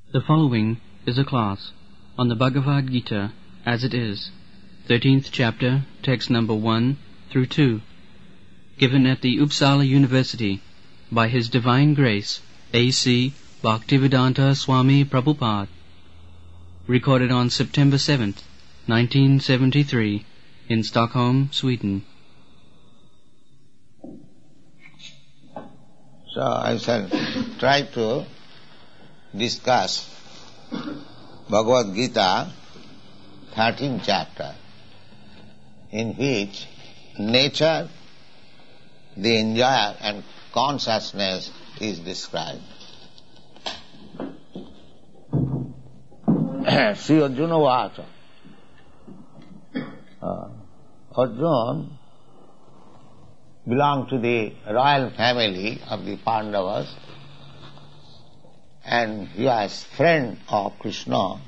The following is a class on the Bhagavad Gita as it is, 13th chapter, text number 1 through 2, given at the Uppsala University by His Divine Grace A.C. Bhaktivedanta Swami Prabhupada, recorded on September 7th, 1973, in Stockholm, Sweden. So I shall try to discuss Bhagavad Gita, 13th chapter, in which nature, the enjoyer and consciousness is described. Sri Arjuna Vacha. Arjuna belonged to the royal family of the Pandavas, and he was friend of Krishna.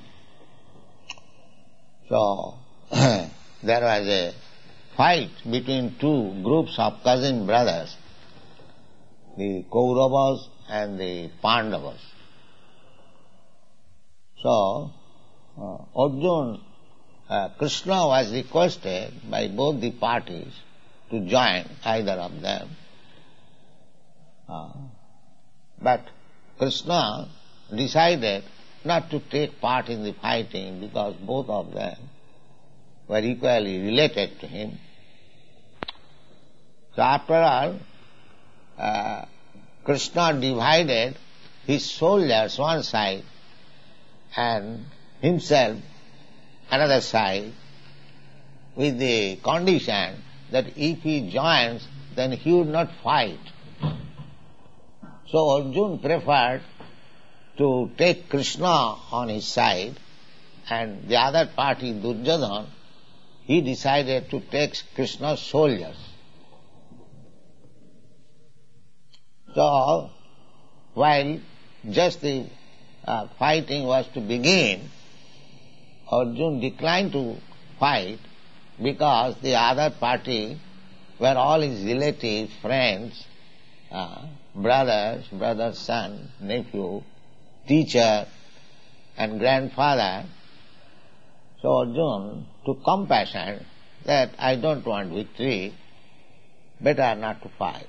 So there was a fight between two groups of cousin brothers, the Kauravas and the Pandavas. So Arjuna, Krishna was requested by both the parties to join either of them. But Krishna decided not to take part in the fighting because both of them were equally related to him. So after all, Krishna divided his soldiers one side and himself another side with the condition that if he joins, then he would not fight. So Arjuna preferred to take Krishna on his side, and the other party, Duryodhana, he decided to take Krishna's soldiers. So while just the fighting was to begin, Arjuna declined to fight because the other party were all his relatives, friends, brother's son, nephew, teacher, and grandfather. So Arjuna took compassion that I don't want victory, better not to fight.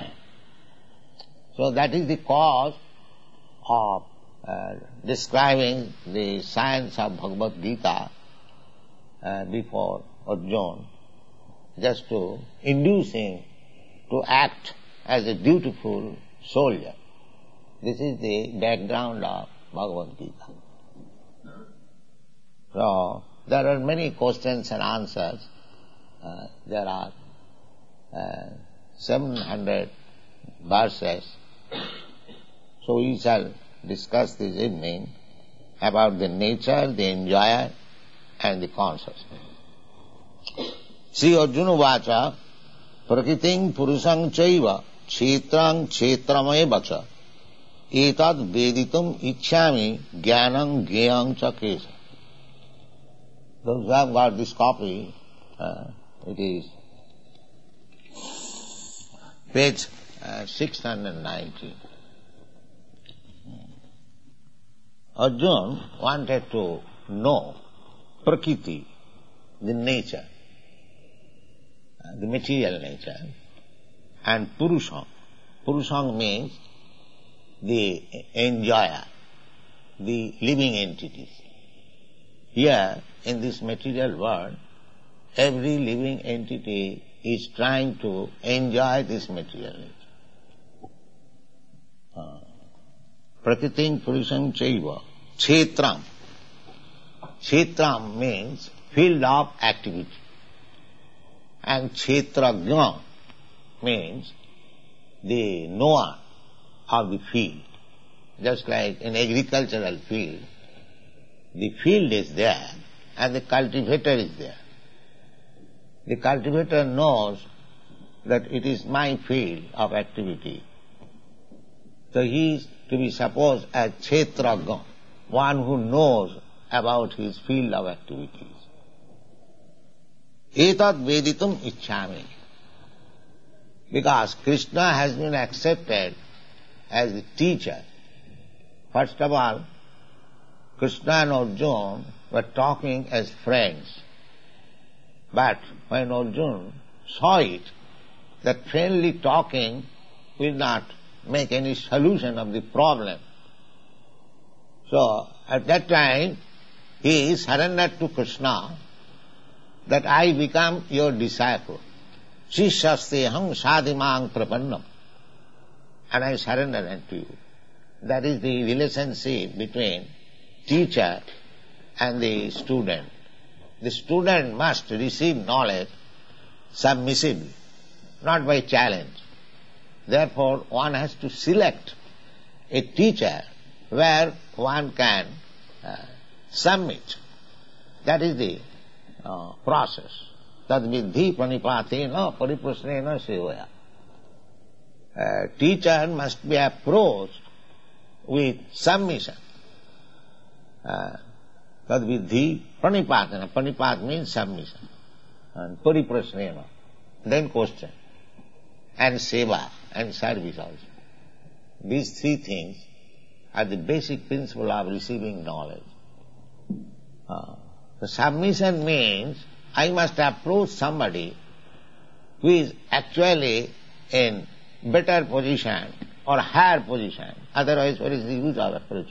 So that is the cause of describing the science of Bhagavad Gita before Arjuna, just to induce him to act as a dutiful soldier. This is the background of Bhagavad Gita. So there are many questions and answers. There are 700 verses. So we shall discuss this evening about the nature, the enjoyer, and the consciousness. Sri Arjuna Vacha Prakriting Purusang Chaiva Kshetrang Kshetramaya Vacha Etad Veditum Ichchami Jnanam Gyayam Cha Kesa. Those who have got this copy, it is page 690. Arjuna wanted to know Prakriti, the nature, the material nature, and Purusham. Purusham means the enjoyer, the living entities. Here, in this material world, every living entity is trying to enjoy this material nature. Prakriting Purusham Chaiva Kshetram. Kshetram means field of activity. And Kshetrajna means the knower of the field. Just like in agricultural field, the field is there and the cultivator is there. The cultivator knows that it is my field of activity. So he is to be supposed as Kshetrajna, one who knows about his field of activities. Etad Veditum Ichchami. Because Krishna has been accepted as the teacher. First of all, Krishna and Arjuna were talking as friends. But when Arjuna saw it, that friendly talking will not make any solution of the problem. So at that time he surrendered to Krishna that I become your disciple. Shishyasteham sadhimang prapannam. And I surrender unto you. That is the relationship between teacher and the student. The student must receive knowledge submissively, not by challenge. Therefore, one has to select a teacher where one can submit. That is the process. Tad vidhi pranipatena pariprasnena sevaya. Teacher must be approached with submission. Tad vidhi pranipatena. Pranipat means submission. And pariprasnena. Then question. And seva and service also. These three things are the basic principle of receiving knowledge. The submission means I must approach somebody who is actually in better position or higher position. Otherwise, what is the use of approach?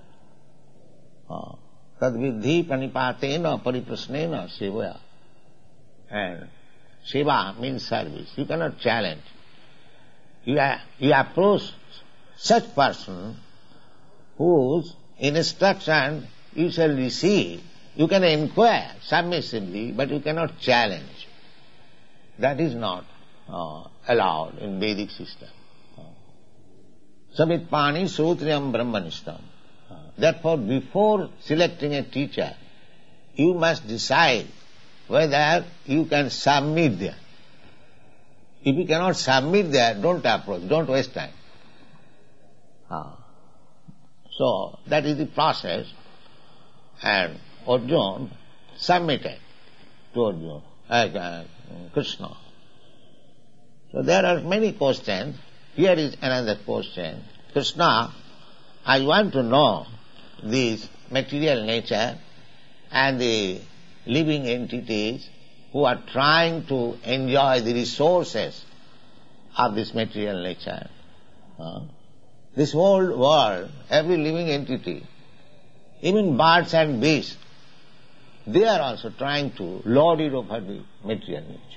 Tad vidhi pranipatena pariprasnena sevaya. And seva means service. You cannot challenge. You approach such person whose instruction you shall receive. You can inquire submissively, but you cannot challenge. That is not allowed in Vedic system. Samitpani srotriyam brahmanistam. Therefore, before selecting a teacher, you must decide whether you can submit there. If you cannot submit there, don't approach, don't waste time. So, that is the process, and Arjuna submitted to Krishna. So there are many questions. Here is another question. Krishna, I want to know this material nature and the living entities who are trying to enjoy the resources of this material nature. This whole world, every living entity, even birds and beasts, they are also trying to lord it over the material nature.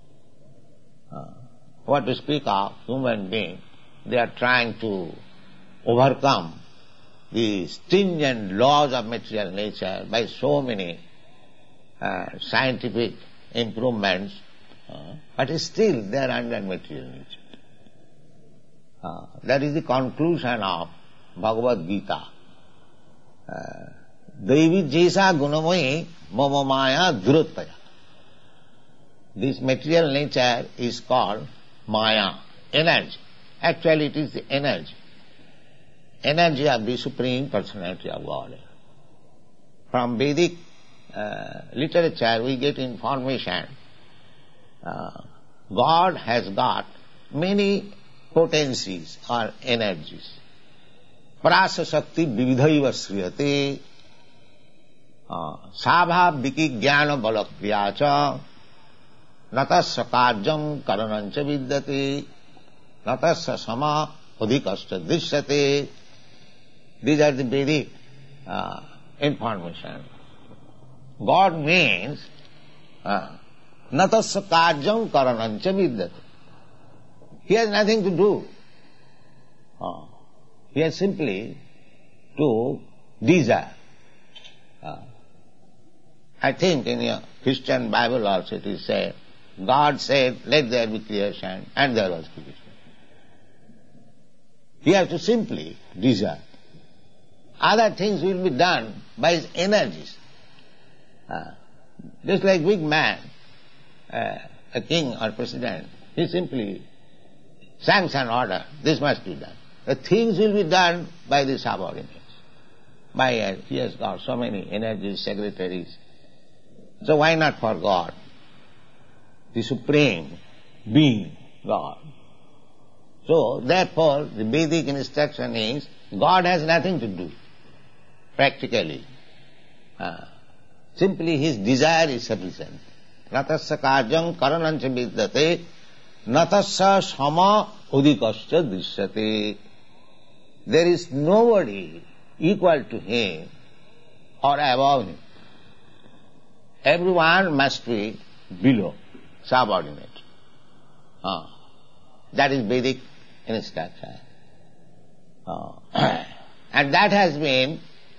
What to speak of human beings, they are trying to overcome the stringent laws of material nature by so many scientific improvements, but still they are under material nature. That is the conclusion of Bhagavad Gita. Devi jesa gunamai mama maya durutaya. This material nature is called maya, energy. Actually it is the energy of the Supreme Personality of God. From Vedic literature we get information. God has got many potencies or energies. Prasa Shakti vividhaiva sriyate sabha viki jnana balakriyacha natasya karyam karanancha vidyate natasya sama adhikascha drishyate. These are the Vedic information. God means natasya karyam karanancha vidyate. He has nothing to do. He has simply to desire. I think in your Christian Bible also it is said, God said, let there be creation, and there was creation. He has to simply desire. Other things will be done by his energies. Just like big man, a king or president, he simply sanction order, this must be done. The things will be done by the subordinates. He has got so many energies, secretaries. So why not for God? The Supreme Being, God. So therefore the Vedic instruction is, God has nothing to do. practically. Simply his desire is sufficient. Natasya karyam karanancha vidyate, natasya sama udikascha drishyate. There is nobody equal to him or above him. Everyone must be below, subordinate. That is Vedic instruction. And that has been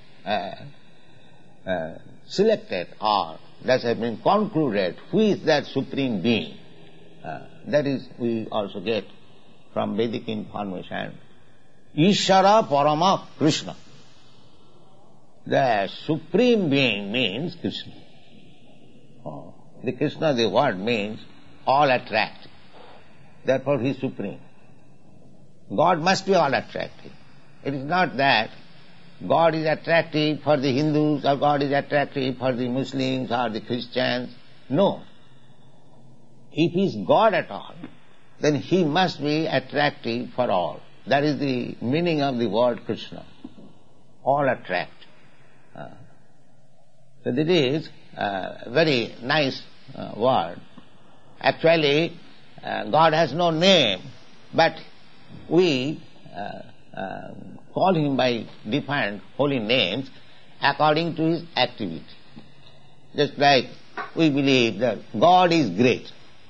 selected, or that has been concluded, who is that Supreme Being. That is, we also get from Vedic information. Ishvara Parama Krishna. The Supreme Being means Krishna. The Krishna, the word means all attractive. Therefore he is supreme. God must be all attractive. It is not that God is attractive for the Hindus or God is attractive for the Muslims or the Christians. No. If he is God at all, then he must be attractive for all. That is the meaning of the word Krishna. All attract. So this is a very nice word. Actually, God has no name, but we call him by different holy names according to his activity. Just like we believe that God is great.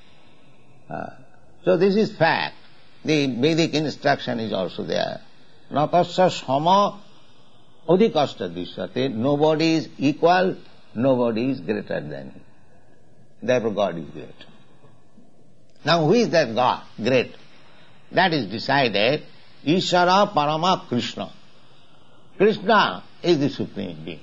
So this is fact. The Vedic instruction is also there. Natasya sama udikascha drishyate. Nobody is equal, nobody is greater than him. Therefore God is great. Now who is that God, great? That is decided. Ishvara Parama Krishna. Krishna is the Supreme Being.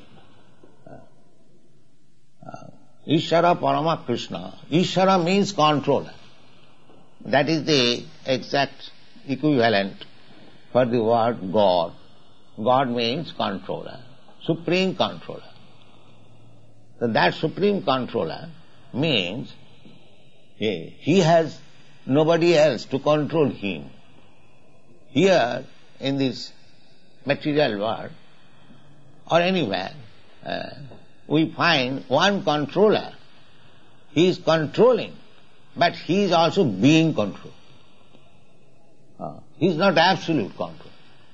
Ishvara Parama Krishna. Ishvara means controller. That is the exact equivalent for the word God. God means controller, supreme controller. So that supreme controller means he has nobody else to control him. Here in this material world or anywhere, we find one controller. He is controlling, but he is also being controlled. He is not absolute control.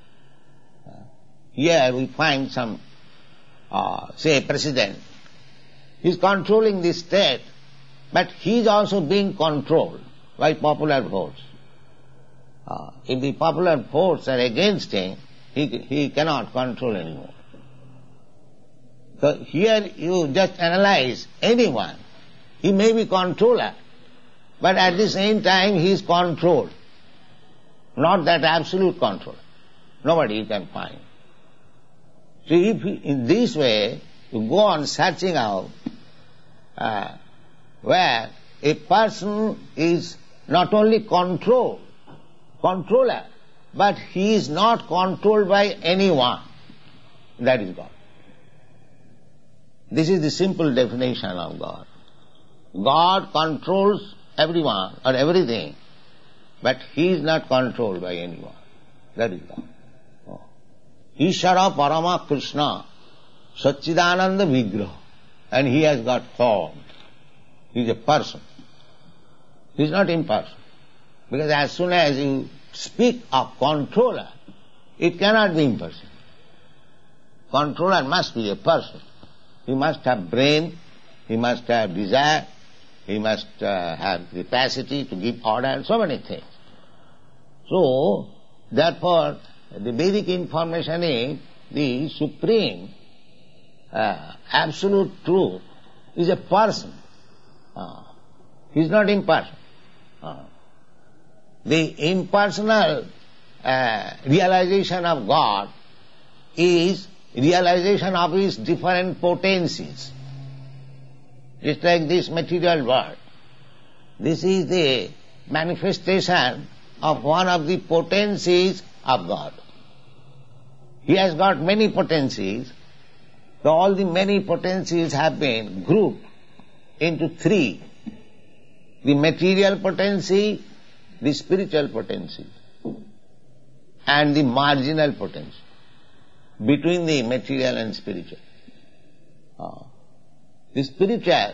Here we find some, say, president. He is controlling the state, but he is also being controlled by popular votes. If the popular votes are against him, he cannot control anymore. So here you just analyze anyone. He may be controller, but at the same time he is controlled. Not that absolute control. Nobody you can find. So if in this way you go on searching out where a person is not only controller, but he is not controlled by anyone, that is God. This is the simple definition of God. God controls everyone or everything, but he is not controlled by anyone. That is God. Ishvara Parama Krishna Satchidananda Vigraha. And he has got form. He is a person. He is not impersonal. Because as soon as you speak of controller, it cannot be impersonal. Controller must be a person. He must have brain, he must have desire, he must have capacity to give order, and so many things. So, therefore, the Vedic information is the supreme, absolute truth is a person. He is not impersonal. The impersonal realization of God is realization of his different potencies. Just like this material world. This is the manifestation of one of the potencies of God. He has got many potencies. So all the many potencies have been grouped into three. The material potency, the spiritual potency, and the marginal potency. between the material and spiritual. The spiritual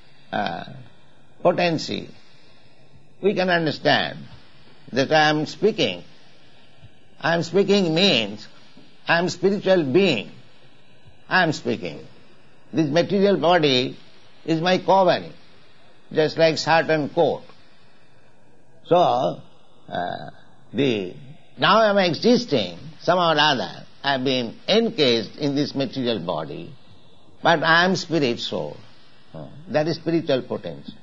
potency, we can understand that I am speaking. I am speaking means I am spiritual being. I am speaking. This material body is my covering, just like shirt and coat. So, now I am existing, somehow or other, I have been encased in this material body, but I am spirit soul. That is spiritual potency.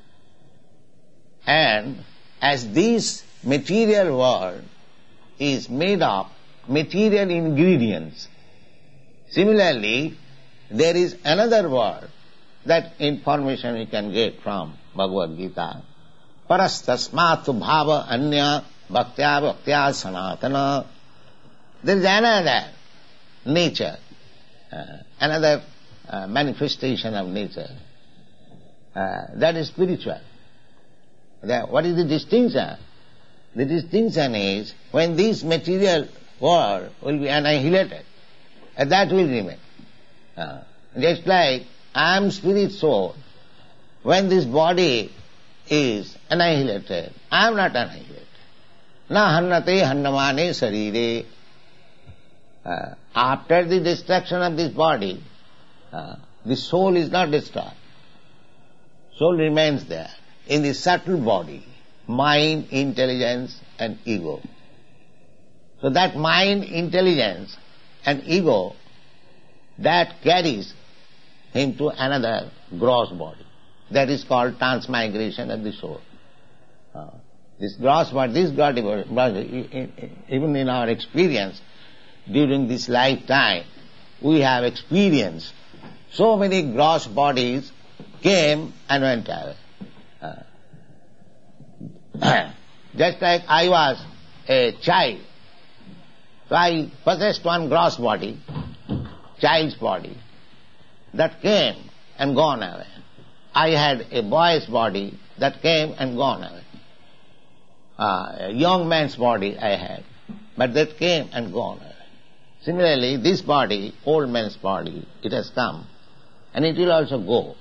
And as this material world is made of material ingredients, similarly, there is another world, that information we can get from Bhagavad Gita. Parastasmatu bhava anya bhaktya bhaktya sanatana. There is another nature, another manifestation of nature. That is spiritual. What is the distinction? The distinction is when this material world will be annihilated, that will remain. Just like I am spirit soul, when this body is annihilated, I am not annihilated. Na hannate hannamane sarire. After the destruction of this body, the soul is not destroyed. Soul remains there in the subtle body, mind, intelligence and ego. So that mind, intelligence and ego, that carries him to another gross body. That is called transmigration of the soul. This gross body, even in our experience, during this lifetime, we have experienced so many gross bodies came and went away. Just like I was a child, so I possessed one gross body, child's body, that came and gone away. I had a boy's body that came and gone away. A young man's body I had, but that came and gone away. Similarly, this body, old man's body, it has come and it will also go.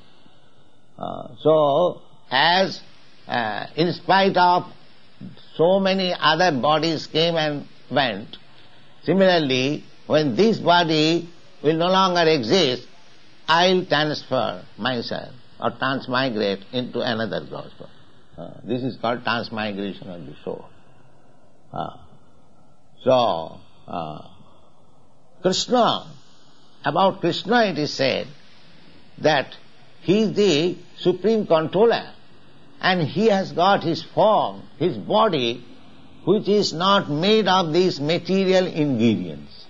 So, as in spite of so many other bodies came and went, similarly, when this body will no longer exist, I will transfer myself or transmigrate into another gross body. This is called transmigration of the soul. Krishna, about Krishna it is said that he is the supreme controller and he has got his form, his body, which is not made of these material ingredients.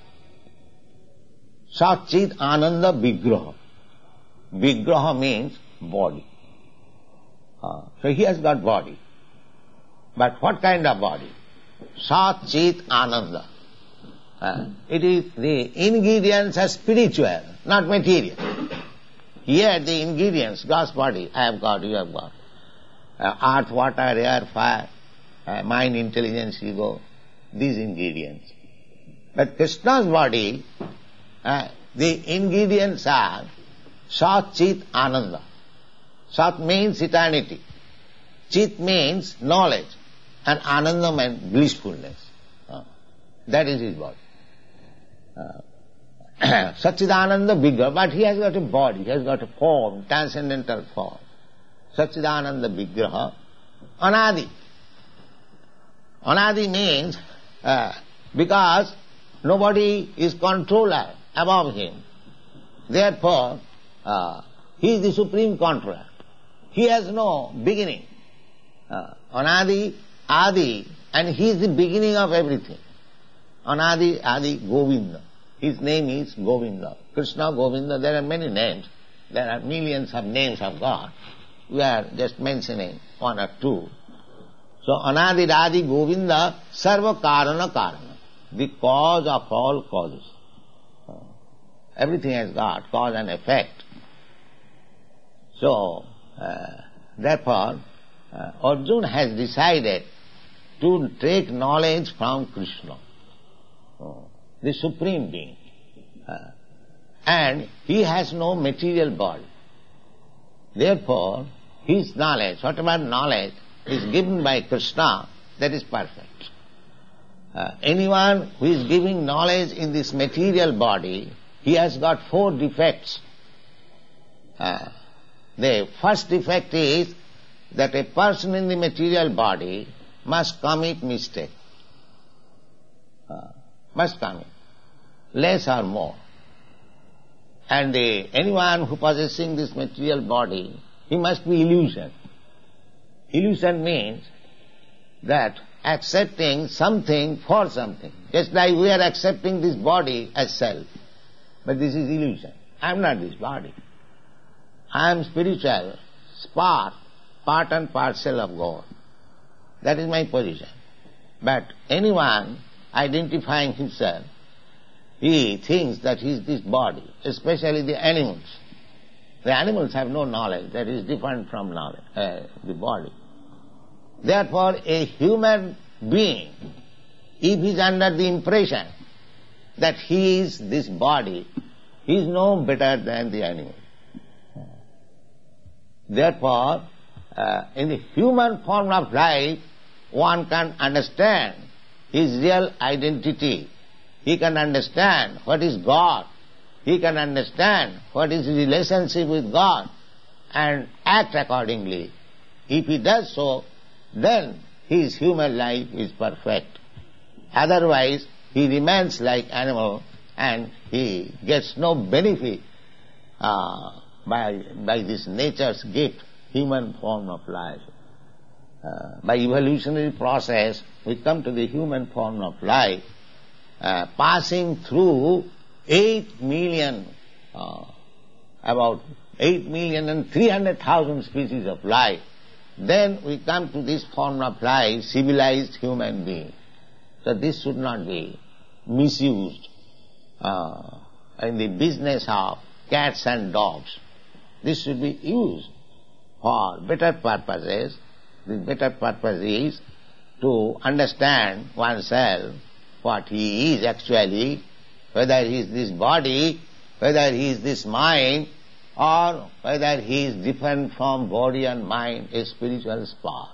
Satchit Ananda Vigraha. Vigraha means body. So he has got body. But what kind of body? Satchit Ananda. It is the ingredients are spiritual, not material. Here the ingredients, God's body, I have got, you have got. Earth, water, air, fire, mind, intelligence, ego, these ingredients. But Krishna's body, the ingredients are Sat, Chit, Ananda. Sat means eternity. Chit means knowledge. And Ananda means blissfulness. That is his body. Satchidananda Vigraha, but he has got a body, he has got a form, transcendental form. Satchidananda Vigraha, Anadi. Anadi means because nobody is controller above him. Therefore, he is the supreme controller. He has no beginning. Anadi, Adi, and he is the beginning of everything. Anadi, Adi, Govinda. His name is Govinda. Krishna, Govinda, there are many names. There are millions of names of God. We are just mentioning one or two. So, Anadi, Adi, Govinda, Sarva Karana Karana. The cause of all causes. Everything has got cause and effect. So, therefore, Arjuna has decided to take knowledge from Krishna, the Supreme Being. And he has no material body. Therefore, his knowledge, whatever knowledge is given by Krishna, that is perfect. Anyone who is giving knowledge in this material body, he has got 4 defects. The first defect is that a person in the material body must commit mistake. Must commit, less or more. And anyone who possessing this material body, he must be illusion. Illusion means that accepting something for something. Just like we are accepting this body as self. But this is illusion. I am not this body. I am spiritual, part and parcel of God. That is my position. But anyone identifying himself, he thinks that he is this body, especially the animals. The animals have no knowledge that is different from knowledge, the body. Therefore, a human being, if he is under the impression that he is this body, he is no better than the animal. Therefore, in the human form of life, one can understand his real identity. He can understand what is God. He can understand what is his relationship with God and act accordingly. If he does so, then his human life is perfect. Otherwise, he remains like animal and he gets no benefit by this nature's gift, human form of life. By evolutionary process, we come to the human form of life, passing through 8 million, about 8,300,000 species of life. Then we come to this form of life, civilized human being. So this should not be misused in the business of cats and dogs. This should be used for better purposes. The better purpose is to understand oneself, what he is actually, whether he is this body, whether he is this mind, or whether he is different from body and mind, a spiritual spark.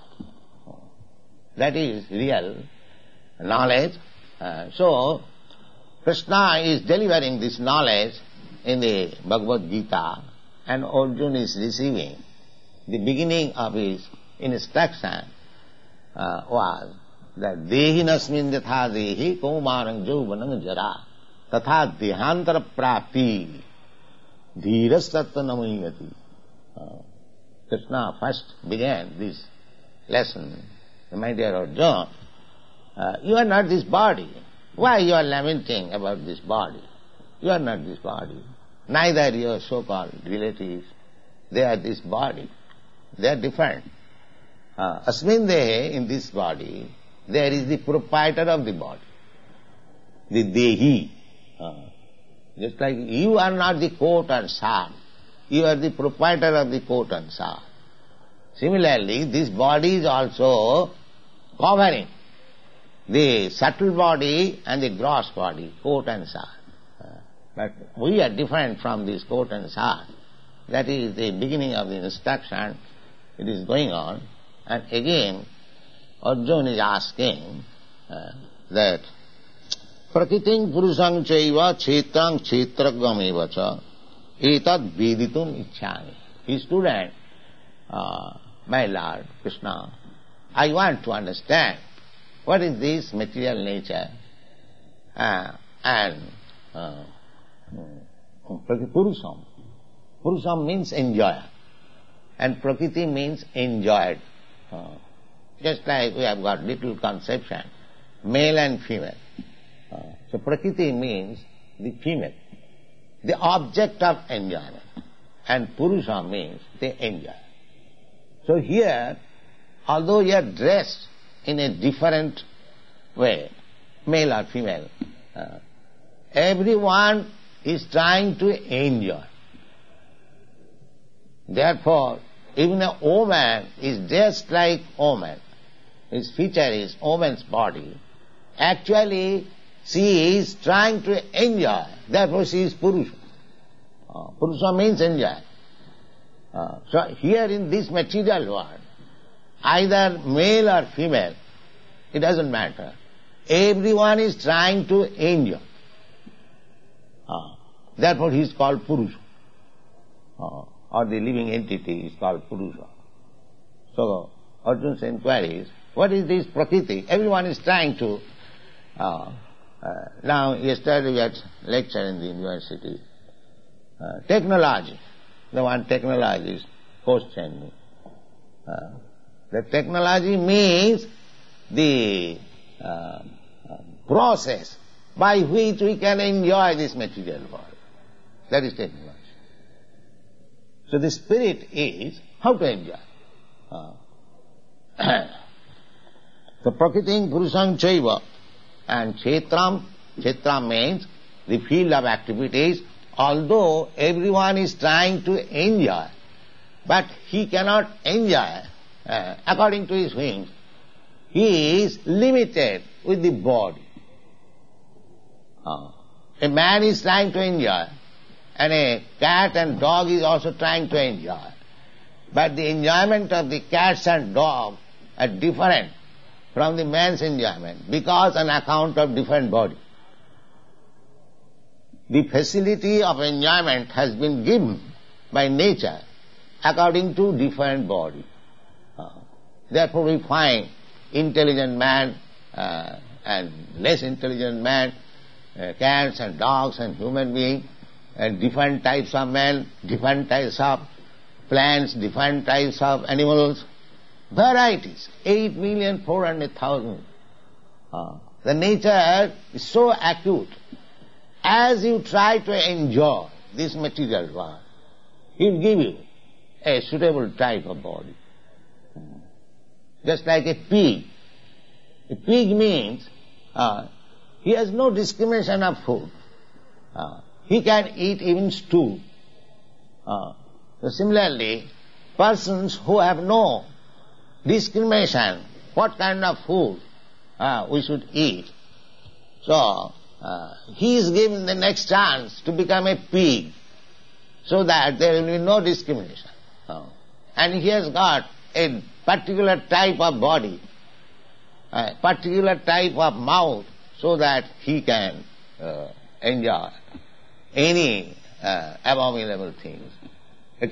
That is real knowledge. So, Krishna is delivering this knowledge in the Bhagavad Gita, and Arjuna is receiving. The beginning of his instruction was that dehinasmin yatha dehi kaumarang jauvanang jara tatha dehantara prapti dhiras tattva namayati. Krishna first began this lesson. My dear Arjuna, you are not this body. Why you are lamenting about this body? You are not this body. Neither your so-called relatives, they are this body. They are different. Asmin dehe, in this body, there is the proprietor of the body, the dehi. Just like you are not the coat and shawl, you are the proprietor of the coat and shawl. Similarly, this body is also covering the subtle body and the gross body, coat and shawl. But we are different from this coat and shawl. That is the beginning of the instruction. It is going on. And again, Arjuna is asking that Prakriting purusang chaiva chetrang chetragam eva cha etad veditum ichchami. His student, my Lord Krishna, I want to understand what is this material nature and Purusam. Purusam means enjoyer and Prakriti means enjoyed. Just like we have got little conception, male and female. So Prakriti means the female, the object of enjoyment, and Purusha means the enjoyer. So here, although you are dressed in a different way, male or female, everyone is trying to enjoy. Therefore, even a woman is dressed like woman. His feature is woman's body. Actually, She is trying to enjoy, therefore she is Purusha. Purusha means enjoy. So here in this material world, either male or female, it doesn't matter. Everyone is trying to enjoy. Therefore he is called Purusha. Or the living entity is called Purusha. So Arjuna's inquiry is, what is this Prakriti? Everyone is trying to... now yesterday we had lecture in the university. Technology. The one technology is questioned me. The technology means the process by which we can enjoy this material world. That is technology. So the spirit is how to enjoy. So Prakritim Purusam Chaiva and Kshetram. Kshetram means the field of activities. Although everyone is trying to enjoy, but he cannot enjoy according to his whims. He is limited with the body. A man is trying to enjoy, and a cat and dog is also trying to enjoy. But the enjoyment of the cats and dogs are different from the man's enjoyment because on account of different body. The facility of enjoyment has been given by nature according to different body. Therefore we find intelligent man and less intelligent man, cats and dogs and human beings, and different types of men, different types of plants, different types of animals, varieties, 8,400,000. The nature is so acute. As you try to enjoy this material world, he will give you a suitable type of body. Just like a pig. A pig means he has no discrimination of food. He can eat even stew. So similarly, persons who have no discrimination what kind of food we should eat, so he is given the next chance to become a pig, so that there will be no discrimination. And he has got a particular type of body, a particular type of mouth, so that he can enjoy any abominable things. A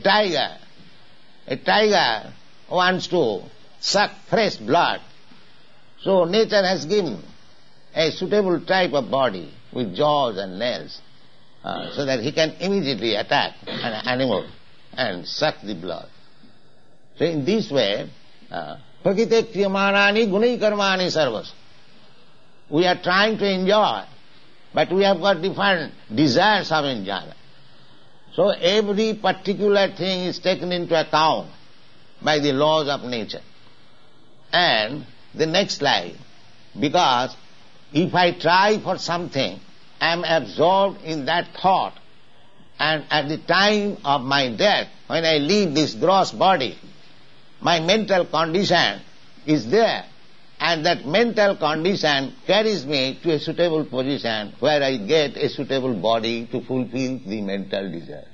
tiger wants to suck fresh blood, so nature has given a suitable type of body with jaws and nails, so that he can immediately attack an animal and suck the blood. So in this way, Prakrite kriyamanani gunai karmani sarvas. We are trying to enjoy, but we have got different desires of enjoyment. So every particular thing is taken into account by the laws of nature. And the next slide, because if I try for something, I am absorbed in that thought, and at the time of my death, when I leave this gross body, my mental condition is there, and that mental condition carries me to a suitable position where I get a suitable body to fulfill the mental desires.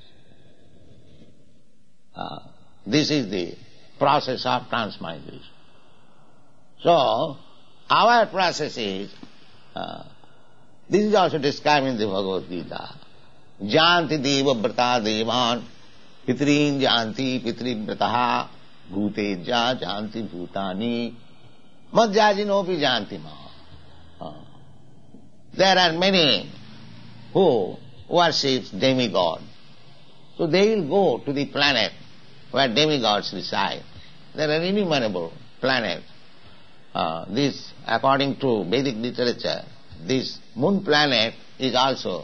This is the process of transmigration. So, our process is, this is also described in the Bhagavad Gita. Janti deva vrata devan, pitrin janti pitri vrataha, bhuteja janti bhutani, madhyajinopi janti ma. There are many who worship demigods. So they will go to the planet where demigods reside. There are innumerable planets. This, according to Vedic literature, this moon planet is also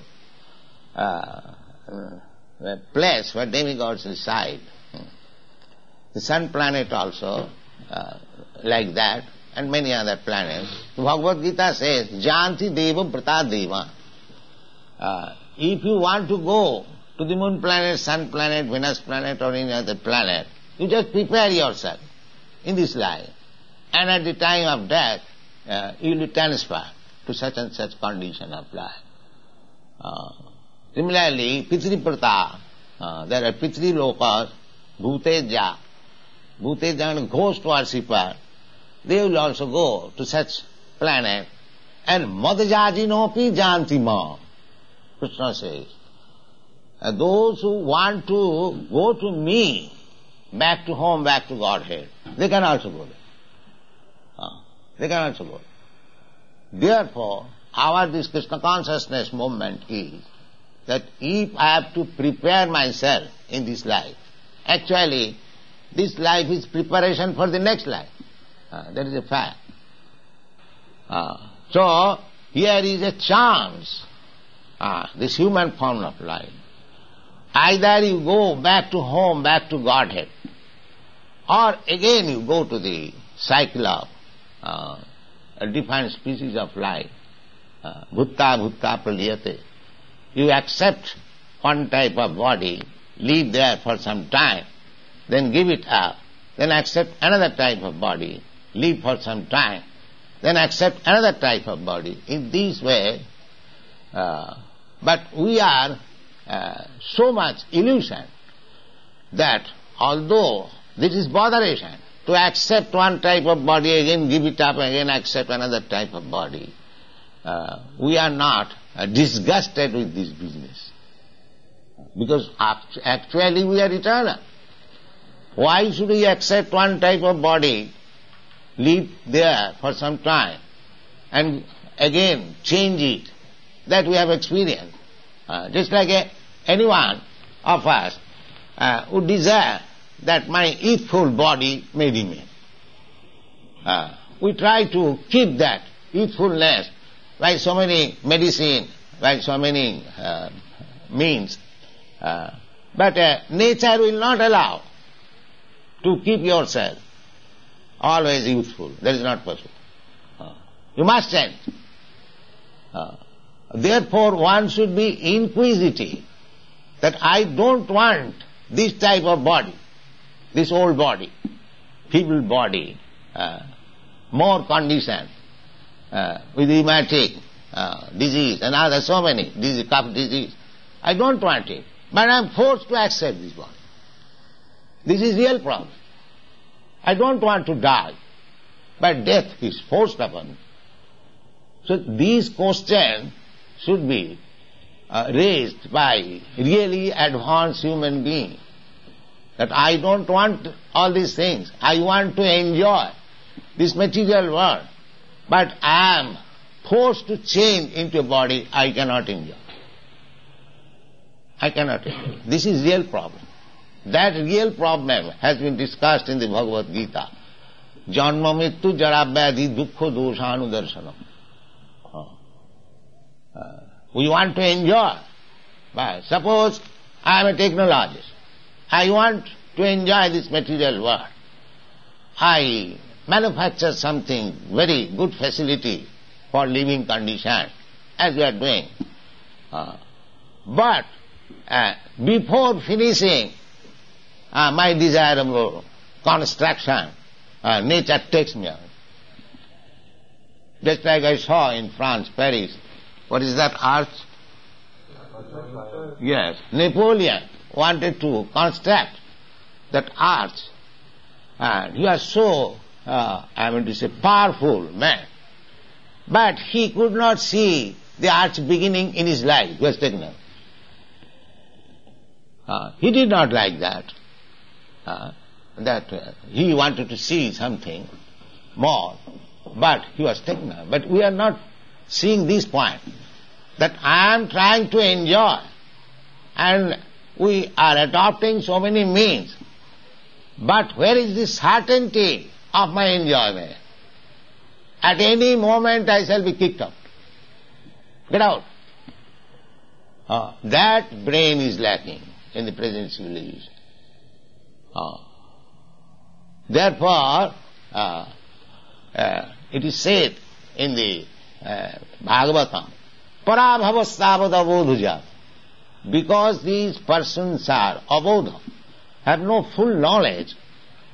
a place where demigods reside. The sun planet also, like that, and many other planets. Bhagavad Gita says, Janti deva vrata deva. If you want to go to the moon planet, sun planet, Venus planet, or any other planet, you just prepare yourself in this life. And at the time of death, you will be transferred to such and such condition of life. Similarly, Pitri Prata, there are Pitri Lokas, Bhuteja and ghost worshipper, they will also go to such planet. And Madhajajinopi Jantima, Krishna says, those who want to go to me, back to home, back to Godhead, they can also go there. They can also go there. Therefore, our this Krishna consciousness movement is that if I have to prepare myself in this life, actually this life is preparation for the next life. That is a fact. So, here is a chance, this human form of life. Either you go back to home, back to Godhead, or again you go to the cycle of a different species of life. Bhutta praliyate. You accept one type of body, live there for some time, then give it up, then accept another type of body, live for some time, then accept another type of body. In this way, but we are so much illusion that although this is botheration, to accept one type of body, again give it up, again accept another type of body, we are not disgusted with this business. Because actually we are eternal. Why should we accept one type of body, live there for some time, and again change it? That we have experienced. Just like any one of us would desire that my youthful body may remain. We try to keep that youthfulness by so many medicine, by so many means. But nature will not allow to keep yourself always youthful. That is not possible. You must change. Therefore, one should be inquisitive that I don't want this type of body, this old body, feeble body, more conditioned, with rheumatic disease and other so many disease, cough disease. I don't want it, but I am forced to accept this body. This is real problem. I don't want to die, but death is forced upon me. So these questions should be raised by really advanced human beings. That I don't want all these things. I want to enjoy this material world, but I am forced to change into a body I cannot enjoy. I cannot enjoy. This is real problem. That real problem has been discussed in the Bhagavad Gita. Janma mrityu jara vyadhi dukkha doshanu darshanam. We want to enjoy. But suppose I am a technologist. I want to enjoy this material world. I manufacture something, very good facility for living condition, as we are doing. But before finishing my desirable construction, nature takes me out. Just like I saw in France, Paris, what is that arch? Yes, Napoleon wanted to construct that arch, and he was so, powerful man. But he could not see the arch beginning in his life. He was taken out. He did not like that. He wanted to see something more, but he was taken out. But we are not seeing this point, that I am trying to enjoy, and we are adopting so many means. But where is the certainty of my enjoyment? At any moment I shall be kicked out. Get out. That brain is lacking in the present civilization. Therefore, it is said in the Bhagavatam, parabhavastavad abodhuja. Because these persons are abodha, have no full knowledge,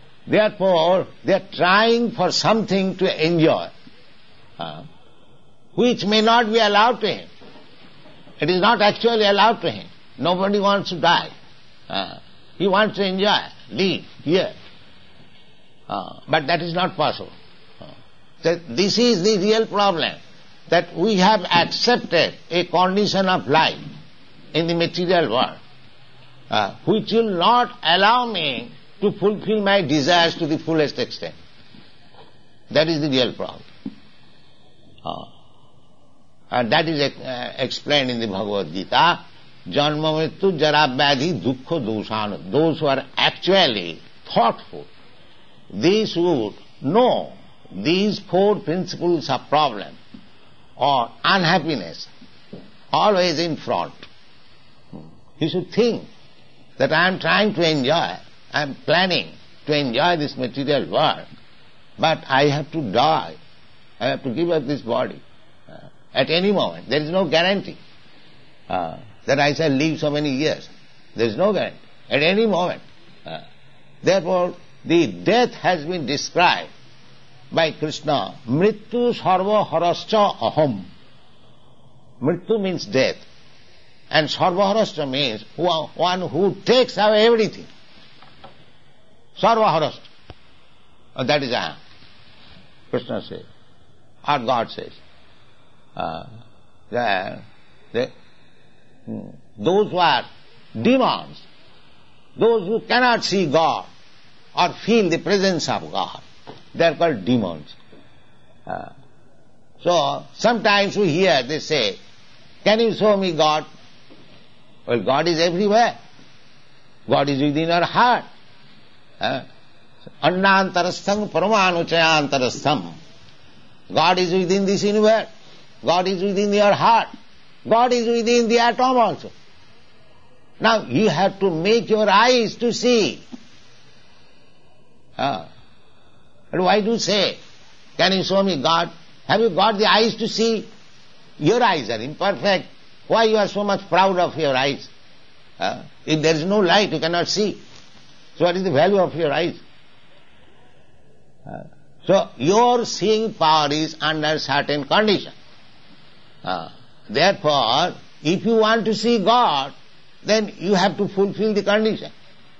therefore they are trying for something to enjoy. which may not be allowed to him. It is not actually allowed to him. Nobody wants to die. He wants to enjoy, live here. But that is not possible. This is the real problem, that we have accepted a condition of life in the material world, which will not allow me to fulfill my desires to the fullest extent. That is the real problem. And that is explained in the Bhagavad Gita. Janma mrityu jara vyadhi dukkha doshana. Those who are actually thoughtful, these would know these four principles of problem or unhappiness always in front. You should think that I am trying to enjoy, I am planning to enjoy this material world, but I have to die. I have to give up this body. At any moment. There is no guarantee that I shall live so many years. There is no guarantee. At any moment. Therefore, the death has been described by Krishna. Mrityu sarva harascha aham. Mrityu means death. And sarva harascha means one who takes away everything. Sarva harascha. That is aham. Krishna says. Or God says. Those who are demons, those who cannot see God or feel the presence of God, they are called demons. So sometimes we hear, they say, can you show me God? Well, God is everywhere. God is within our heart. Annantarastham paramanuchayantarastham. God is within this universe. God is within your heart. God is within the atom also. Now you have to make your eyes to see. And why do you say, can you show me God? Have you got the eyes to see? Your eyes are imperfect. Why you are so much proud of your eyes? If there is no light, you cannot see. So what is the value of your eyes? So your seeing power is under certain condition. Therefore, if you want to see God, then you have to fulfill the condition.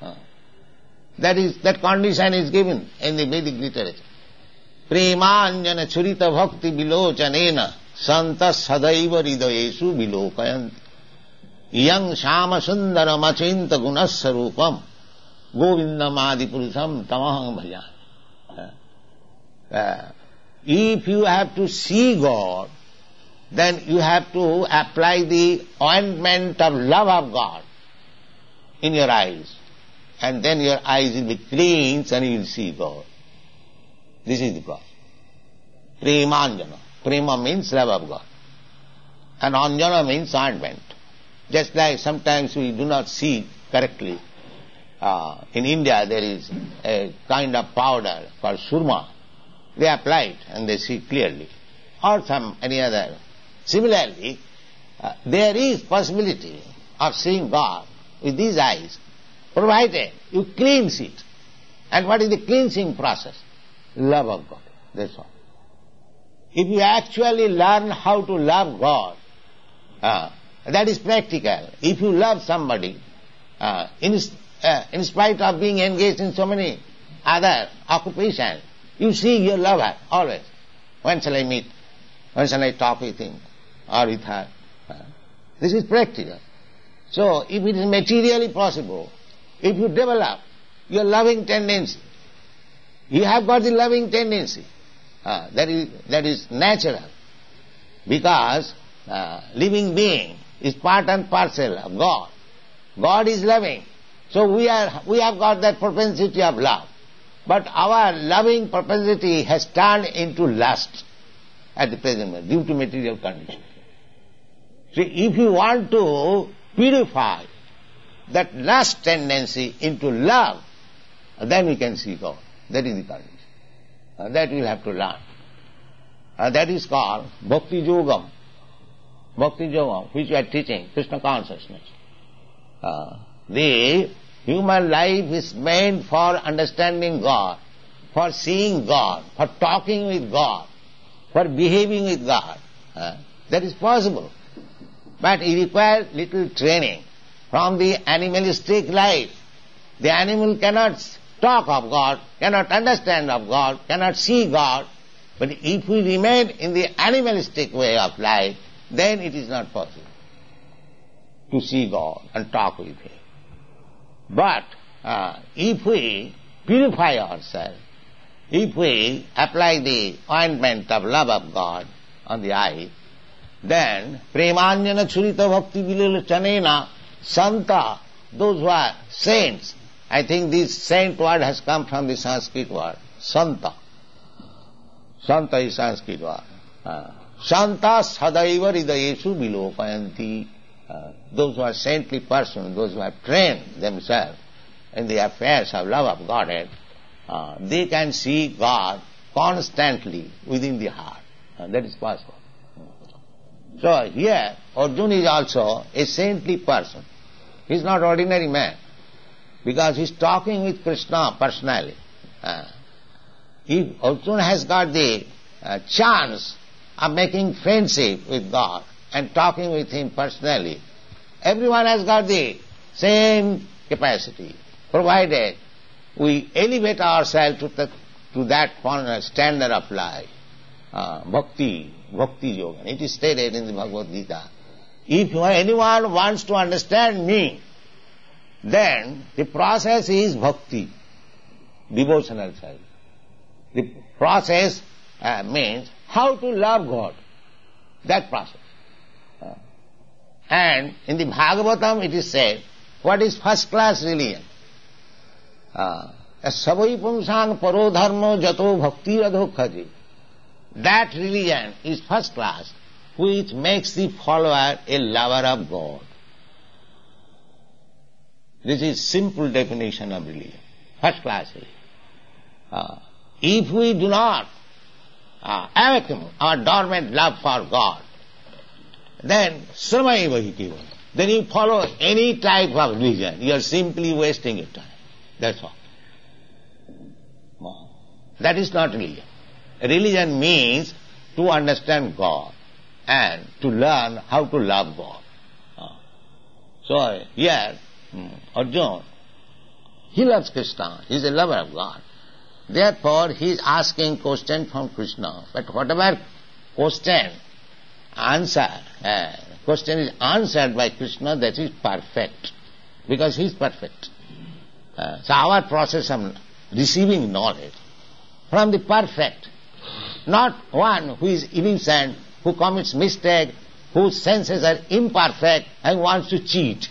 That condition is given in the Vedic literature. Premanjana churita bhakti vilochanena santa sadaiva hridayesu vilokayanti yang shama sundaram achinta gunasarupam govindam adipurusam tamaham bhajan. If you have to see God, then you have to apply the ointment of love of God in your eyes. And then your eyes will be cleansed and you will see God. This is the process. Premanjana. Prema means love of God. And anjana means ointment. Just like sometimes we do not see correctly. In India there is a kind of powder called surma. They apply it and they see clearly. Or any other. Similarly, there is possibility of seeing God with these eyes, provided you cleanse it. And what is the cleansing process? Love of God. That's all. If you actually learn how to love God, that is practical. If you love somebody, in spite of being engaged in so many other occupations, you see your lover always. When shall I meet? When shall I talk with him or with her? This is practical. So if it is materially possible, if you develop your loving tendency, you have got the loving tendency. That is natural. Because living being is part and parcel of God. God is loving. So we have got that propensity of love. But our loving propensity has turned into lust at the present moment due to material conditions. So if you want to purify that lust tendency into love, then we can see God. That is the condition. That we will have to learn. That is called Bhakti Yogam. Bhakti Yogam, which we are teaching, Krishna consciousness. The human life is meant for understanding God, for seeing God, for talking with God, for behaving with God. That is possible. But it requires little training from the animalistic life. The animal cannot talk of God, cannot understand of God, cannot see God. But if we remain in the animalistic way of life, then it is not possible to see God and talk with Him. But if we purify ourselves, if we apply the ointment of love of God on the eye, then premanjana churita bhakti vilochanena santa, those who are saints, I think this saint word has come from the Sanskrit word, santa. Santa is Sanskrit word. Santa sadaiva hridayeshu vilokayanti. Those who are saintly persons, those who have trained themselves in the affairs of love of Godhead, they can see God constantly within the heart. That is possible. So here, Arjuna is also a saintly person. He is not ordinary man, because he is talking with Krishna personally. If Arjuna has got the chance of making friendship with God and talking with Him personally, everyone has got the same capacity, provided we elevate ourselves to that standard of life. Bhakti yoga. It is stated in the Bhagavad Gita. If anyone wants to understand me, then the process is bhakti, devotional service. The process means how to love God, that process. And in the Bhagavatam it is said, what is first class religion? Savai pumsang paro dharmo jato bhakti adhokhaji. That religion is first class, which makes the follower a lover of God. This is simple definition of religion, first class religion. If we do not awaken our dormant love for God, then sramaiva hi kevalam. Then you follow any type of religion, you are simply wasting your time. That's all. That is not religion. Religion means to understand God and to learn how to love God. So here, Arjuna, he loves Krishna, he is a lover of God. Therefore, he is asking question from Krishna. But whatever question is answered by Krishna, that is perfect, because he is perfect. So our process of receiving knowledge from the perfect, not one who is innocent, who commits mistake, whose senses are imperfect and wants to cheat.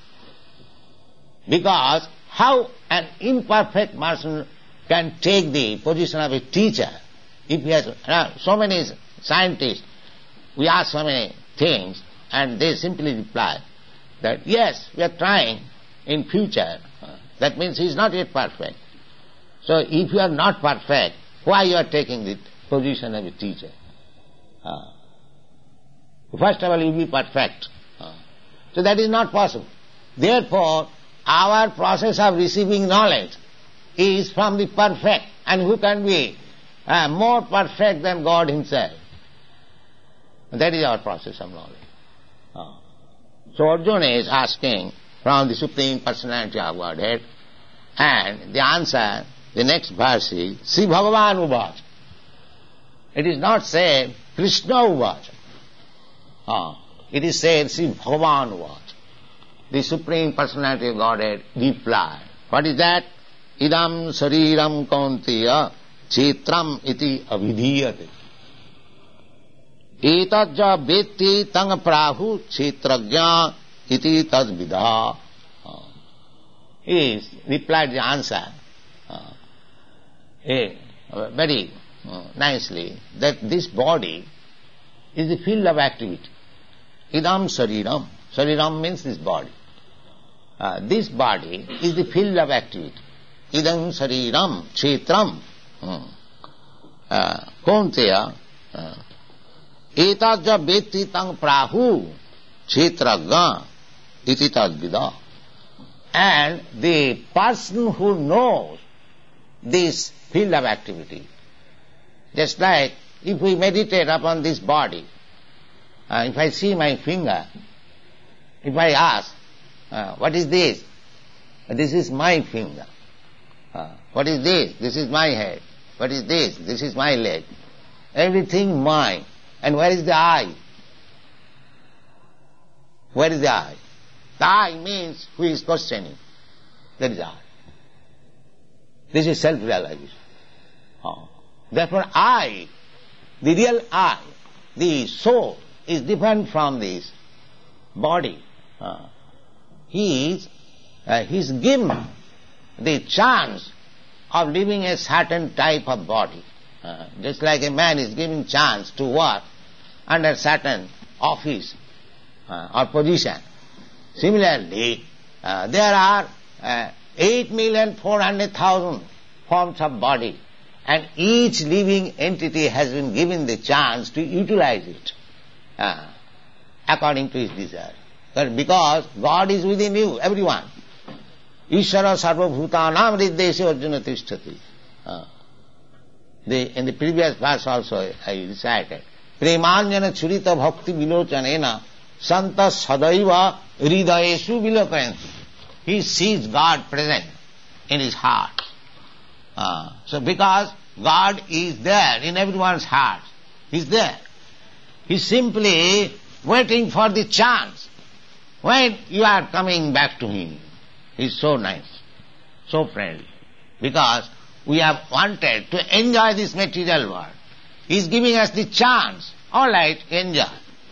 Because how an imperfect person can take the position of a teacher if he has so many scientists, we ask so many things and they simply reply that yes, we are trying in future. That means he is not yet perfect. So if you are not perfect, why you are taking the position of a teacher? First of all, you be perfect. So that is not possible. Therefore, our process of receiving knowledge is from the perfect. And who can be more perfect than God Himself? That is our process of knowledge. So Arjuna is asking from the Supreme Personality of Godhead, and the answer, the next verse is, Sri Bhagavan Uvacha. It is not said, Krishna Uvacha. It is said, Sri Bhagavan Uvacha. The Supreme Personality of Godhead replied. What is that? Idam sariram kaunteya chetram iti avidhiyate. Etadja vetti tang prahu chetragya iti tadvidha. He replied the answer very nicely, that this body is the field of activity. Idam sariram. Sariram means this body. This body is the field of activity. Idam sariram chetram kaunteya etadja vetti tang prahu chetragya iti tadvidha. And the person who knows this field of activity, just like if we meditate upon this body, If I see my finger, if I ask, what is this? This is my finger. What is this? This is my head. What is this? This is my leg. Everything mine. And where is the I? Where is the I? The I means who is questioning. That is I. This is self-realization. Therefore I, the real I, the soul, is different from this body. He is given the chance of living a certain type of body. Just like a man is given chance to work under certain office or position. Similarly, there are 8,400,000 forms of body, and each living entity has been given the chance to utilize it according to his desire. But because God is within you, everyone. Ishvara sarvabhutanam riddhesya arjuna tishtati. In the previous verse also I recited, Premanjana churita bhakti vilochanena santa sadaiva hridayesu vilokayanti. He sees God present in his heart. So because God is there in everyone's heart, He's there. He's simply waiting for the chance when you are coming back to Him. He's so nice, so friendly, because we have wanted to enjoy this material world. He's giving us the chance. All right, enjoy.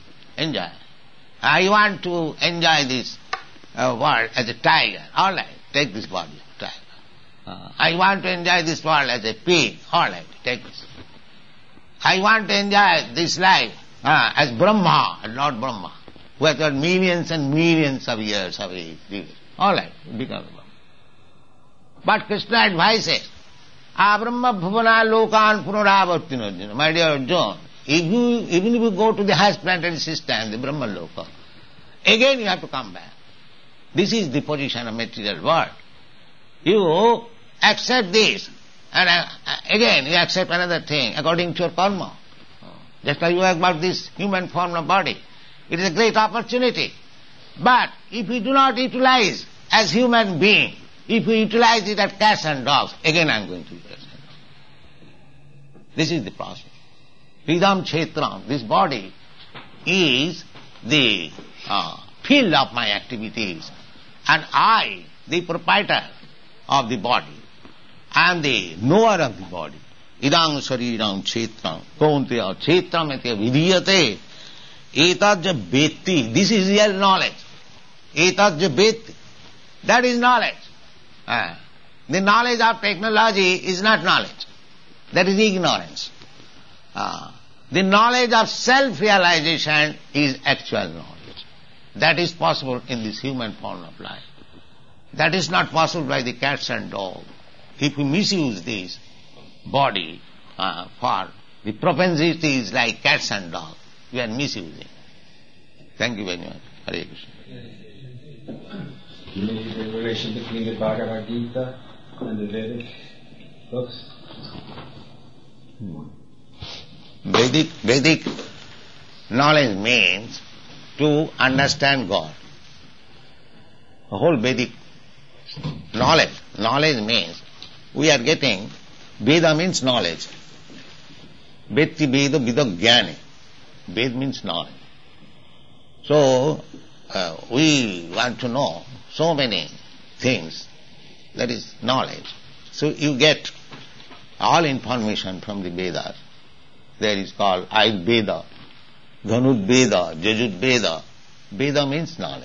I want to enjoy this world as a tiger. All right, take this body of tiger. I want to enjoy this world as a pig. All right, take this. I want to enjoy this life as Brahma, Lord Brahma, who has got millions and millions of years of age. All right, become Brahma. But Krishna advises, Abrahma bhuvana lokan punaravartino. My dear Arjuna, even if you go to the highest planetary system, the Brahma Loka, again you have to come back. This is the position of material world. You accept this, and again you accept another thing according to your karma. Just like you have got this human form of body. It is a great opportunity. But if we do not utilize as human being, if we utilize it as cats and dogs, again I am going to be cats and dogs. This is the process. Hridam Kshetram, this body is the field of my activities, and I, the proprietor of the body, I am the knower of the body. Idam Shariram Kshetram, Kaunteya Kshetram ete vidiyate, etajja vetti, this is real knowledge. Etajja vetti, that is knowledge. The knowledge of technology is not knowledge. That is ignorance. The knowledge of self-realization is actual knowledge. That is possible in this human form of life. That is not possible by the cats and dogs. If we misuse this body for the propensities like cats and dogs, we are misusing. Thank you very much. Hare Krishna. You know the relation between the Bhagavad Gita and the Vedic books? Vedic knowledge means to understand God. The whole Vedic knowledge means we are getting, Veda means knowledge. Vetti Veda Vida Jnani. Ved means knowledge. So, we want to know so many things. That is knowledge. So you get all information from the Vedas. There is called Ayurveda, Dhanurveda, Yajurveda. Veda means knowledge.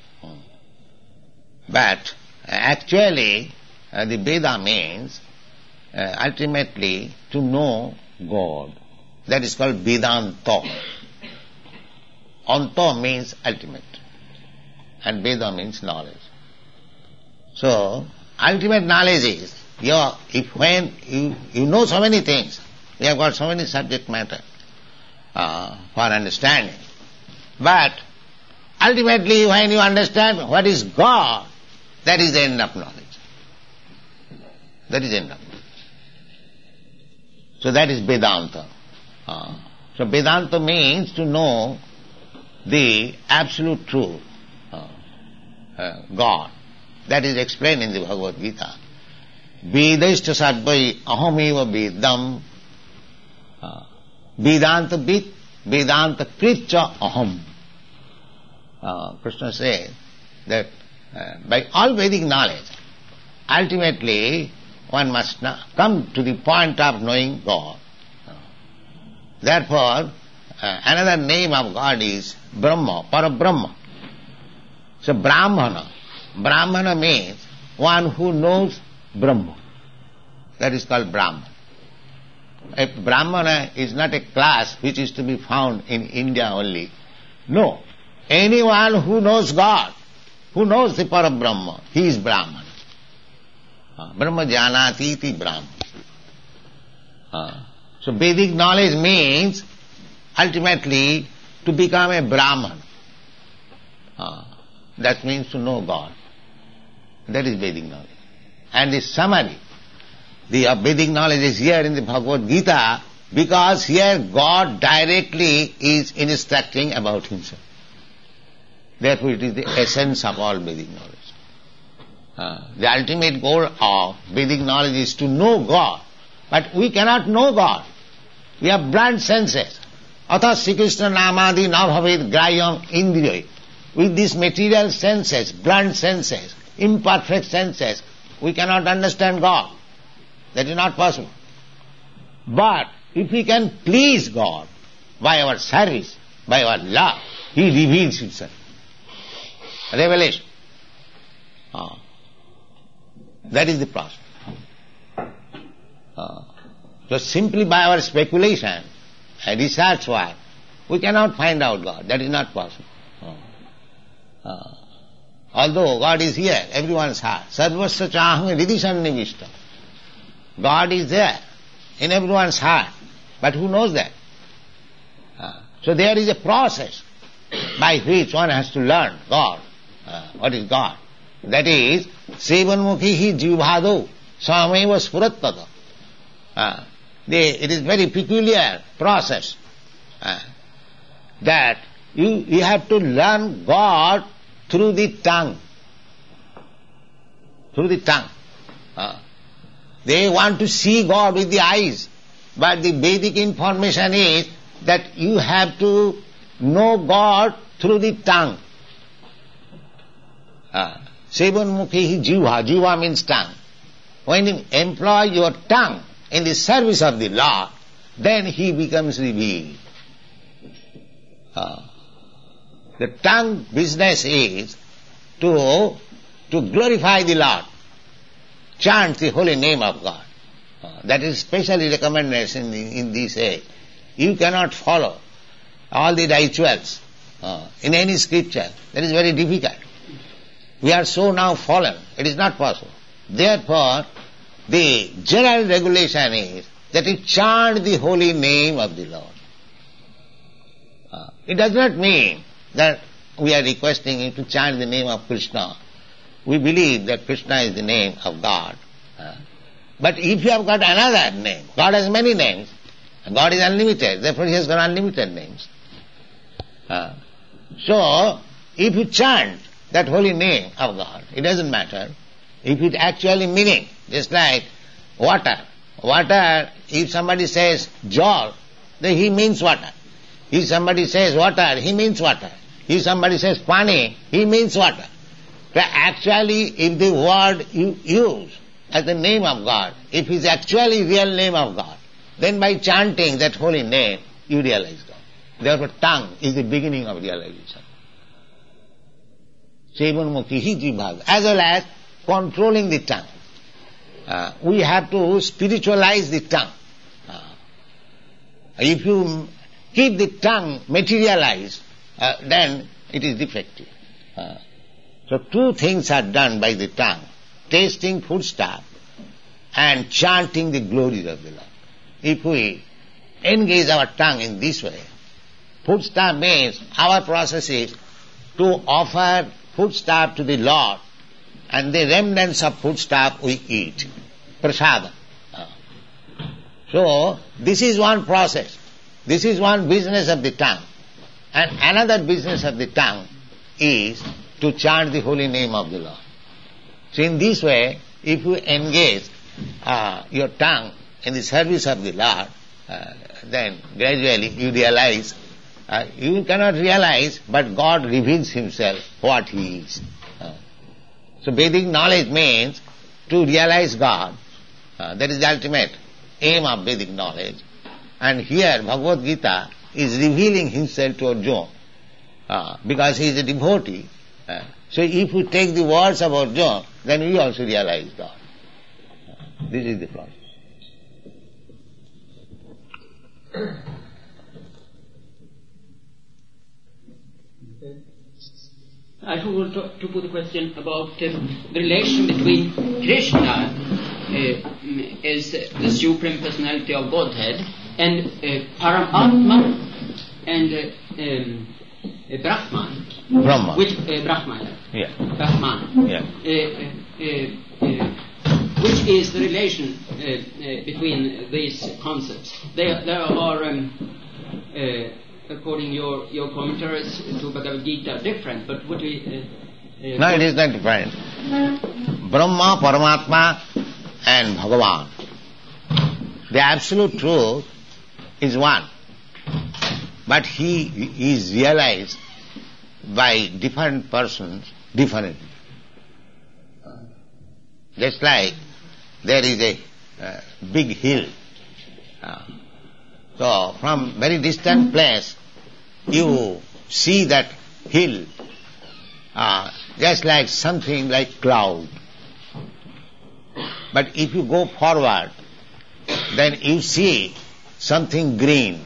But actually, the Veda means ultimately to know God. That is called Vedanta. Anta means ultimate, and Veda means knowledge. So, ultimate knowledge is, when you know so many things, you have got so many subject matter for understanding. But ultimately, when you understand what is God, that is the end of knowledge. That is the end of knowledge. So that is Vedanta. So Vedanta means to know the absolute truth, God. That is explained in the Bhagavad Gita. Vedaishta sadvai ahameva vedam Vedanta vid, Vedanta kritcha aham. Krishna says that by all Vedic knowledge, ultimately one must come to the point of knowing God. Therefore, another name of God is Brahma, Parabrahma. So Brahmana. Brahmana means one who knows Brahma. That is called Brahman. A Brahmana is not a class which is to be found in India only. No. Anyone who knows God, who knows the Parabrahma, he is Brahman. Brahma janati iti Brahman. So Vedic knowledge means ultimately to become a Brahman. That means to know God. That is Vedic knowledge. And the summary, the Vedic knowledge is here in the Bhagavad Gita because here God directly is instructing about Himself. Therefore it is the essence of all Vedic knowledge. The ultimate goal of Vedic knowledge is to know God. But we cannot know God. We have blunt senses. Atha Sri Krishna namadi na bhavet grayam indriyai. With these material senses, blunt senses, imperfect senses, we cannot understand God. That is not possible. But if we can please God by our service, by our love, He reveals Himself. Revelation. That is the process. So simply by our speculation, research work, we cannot find out God. That is not possible. Although God is here, everyone's heart. Sarvasya chaham ridishan nivishta. God is there in everyone's heart. But who knows that? So there is a process by which one has to learn God. What is God? That is, sevanmukhi jivhado sameva spurattata. It is very peculiar process that you have to learn God through the tongue. Through the tongue. They want to see God with the eyes, but the Vedic information is that you have to know God through the tongue. Sevanmukhi jivha. Jivha means tongue. When you employ your tongue in the service of the Lord, then He becomes revealed. The tongue business is to glorify the Lord, chant the holy name of God. That is specially recommended in this age. You cannot follow all the rituals in any scripture. That is very difficult. We are so now fallen, it is not possible. Therefore, the general regulation is that you chant the holy name of the Lord. It does not mean that we are requesting you to chant the name of Krishna. We believe that Krishna is the name of God. But if you have got another name, God has many names, God is unlimited, therefore He has got unlimited names. So, if you chant that holy name of God, it doesn't matter if it actually meaning, just like water. Water, if somebody says jal, then he means water. If somebody says water, he means water. If somebody says pani, he means water. So actually, if the word you use as the name of God, if it is actually real name of God, then by chanting that holy name, you realize God. Therefore, tongue is the beginning of realization. Sevanmukhi jivha, as well as controlling the tongue. We have to spiritualize the tongue. If you keep the tongue materialized, then it is defective. So two things are done by the tongue: tasting foodstuff and chanting the glories of the Lord. If we engage our tongue in this way, foodstuff means our process is to offer foodstuff to the Lord, and the remnants of foodstuff we eat. Prasada. So, this is one process. This is one business of the tongue. And another business of the tongue is to chant the holy name of the Lord. So in this way, if you engage your tongue in the service of the Lord, then gradually you realize, you cannot realize, but God reveals Himself what He is. So Vedic knowledge means to realize God. That is the ultimate aim of Vedic knowledge. And here Bhagavad Gita is revealing Himself to Arjuna because he is a devotee. So if we take the words of Arjuna, then we also realize God. This is the process. I want to put a question about the relation between Krishna as the Supreme Personality of Godhead and Paramatma and Brahman. Brahman. Brahman. Yeah. Brahman. Yeah. Which is the relation between these concepts? There are, according your commentaries to Bhagavad Gita, different, but would we... No, it is not different. Brahma, Paramatma and Bhagavan. The absolute truth is one. But he is realized by different persons differently. Just like there is a big hill. So from very distant place you see that hill just like something like cloud. But if you go forward, then you see something green.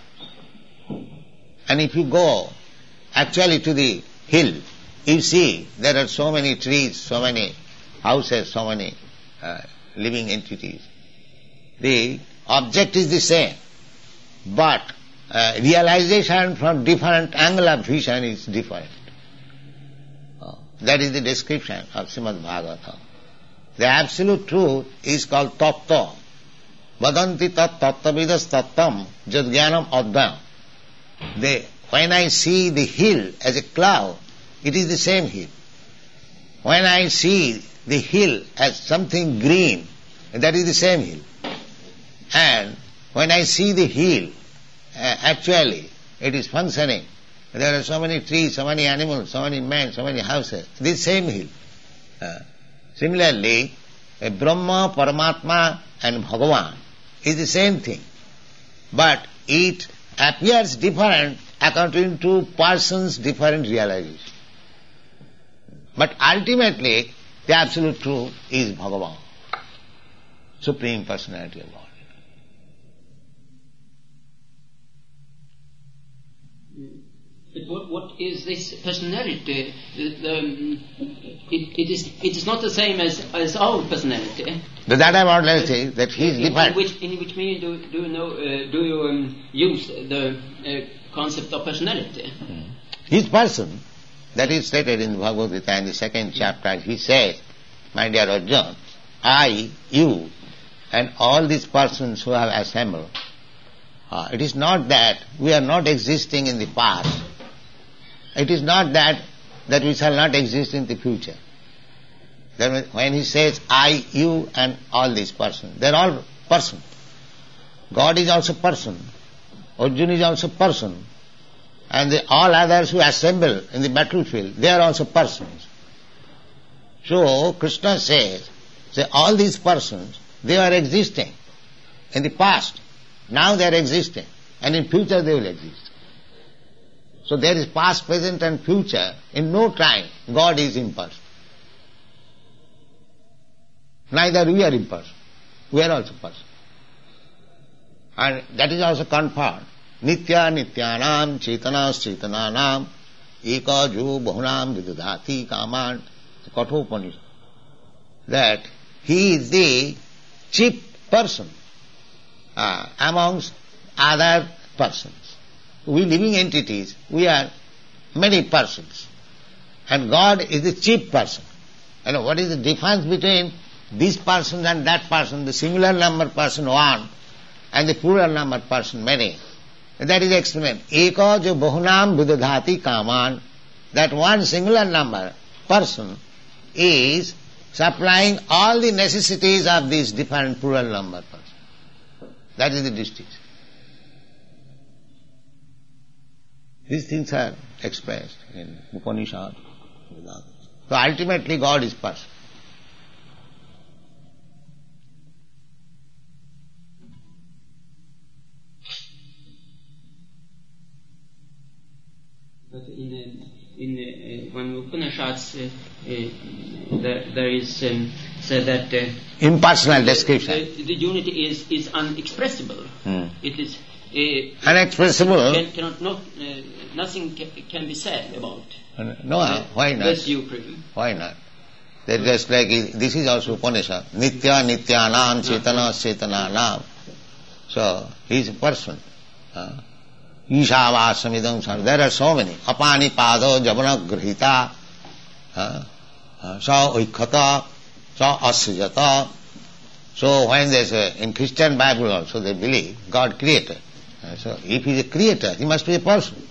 And if you go actually to the hill, you see there are so many trees, so many houses, so many living entities. The object is the same, but realization from different angle of vision is different. That is the description of Srimad Bhagavatam. The absolute truth is called tattva. Vadanti tat tattvavidas tattam jadgyanam advayam. When I see the hill as a cloud, it is the same hill. When I see the hill as something green, that is the same hill. And when I see the hill, actually it is functioning. There are so many trees, so many animals, so many men, so many houses. This same hill. Similarly, Brahma, Paramatma and Bhagavan is the same thing. But it appears different according to persons' different realization. But ultimately, the absolute truth is Bhagavan, Supreme Personality of God. But what is this personality? It is not the same as our personality. That I want to say that he is different. In which meaning do you use the concept of personality? His person, that is stated in Bhagavad Gita in the 2nd chapter, he says, my dear Arjuna, I, you, and all these persons who have assembled, it is not that we are not existing in the past. It is not that we shall not exist in the future. When he says I, you and all these persons, they are all persons. God is also person. Arjuna is also person. And all others who assemble in the battlefield, they are also persons. So Krishna says, all these persons, they are existing in the past. Now they are existing. And in future they will exist. So there is past, present and future. In no time, God is impersonal. Neither we are impersonal. We are also personal. And that is also confirmed. Nitya nityanam chetanas chetananam eka jo bahunam vidudhati kaman. Kathopanishad. That he is the chief person amongst other persons. We living entities, we are many persons. And God is the chief person. And what is the difference between this person and that person, the singular number person one and the plural number person many? That is explained. Eka jo bahunam vidadhati kaman. That one singular number, person, is supplying all the necessities of these different plural number persons. That is the distinction. These things are expressed in Upanishad. So ultimately God is person. But in one Upanishads, there is said that impersonal description. The unity is unexpressible. It is unexpressible. Nothing can be said about. No, why not? Yes, you prefer. Why not? They're just like, this is also Upanishad. Nitya nityanam chetana chetananam. So, he is a person. Ishavāsamidam sarva. There are so many. Apani pado javana grihita. Sa oikhata. Sa asrijata. So when they say, in Christian Bible also they believe God created. So if he is a creator, he must be a person.